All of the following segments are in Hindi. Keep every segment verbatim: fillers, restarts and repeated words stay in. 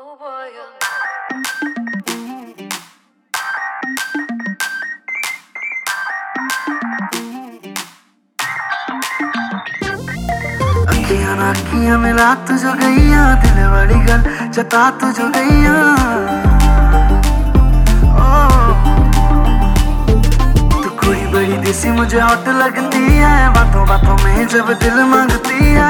Oh boy, yeah. अखियां ना अखियां मिला तू जो गईया, दिल वाली गल जता तू जो गईया। तू कोई बड़ी देसी मुझे हॉट लगती है, बातों बातों में जब दिल मांगती है।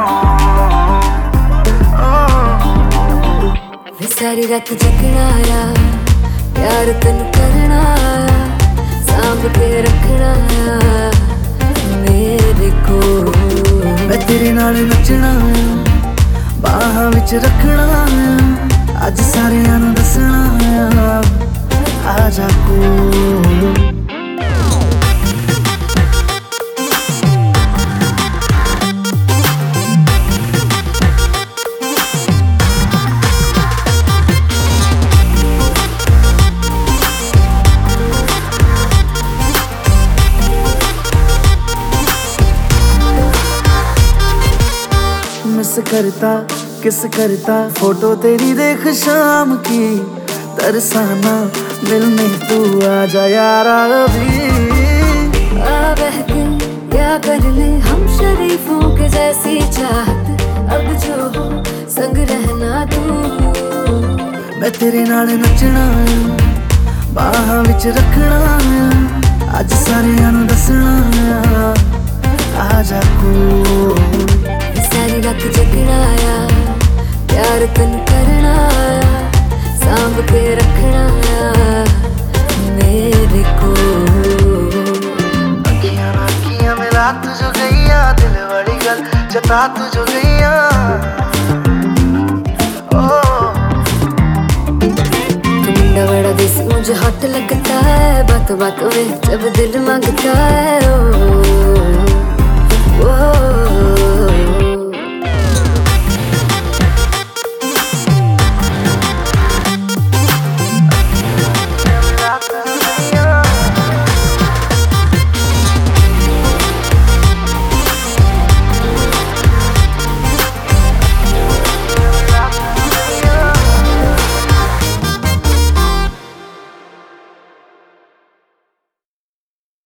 वे सारी रात जगना आया, प्यार तेन करना आया, सांभ के रखना आया मेरे को। मैं तेरे नाल नचना आया, बाहां विच रखना आया, अज सारियां नूं दसना आया, आजा कोल। मिस करता किस करता फोटो तेरी देख शाम की, तरसाना मिलने तू आजा यारा अभी। आ बहके क्या कर ले हम शरीफों के जैसी चाहत, अब जो हो संग रहना तू। मैं तेरे नाल नचना आया, बाहां विच रखना आया, अज सारियां नूं दसना आया, आजा कोल। सारी रात जगना आया, प्यार तेन करना आया, सांभ के रखना आया मेरे को। अखियां ना अखियां मिला तू जो गईया, दिल वाली गल जता तू जो गईया। मुंडा बड़ा देसी मुझे हॉट लगता है, बातों बातों में जब दिल मांग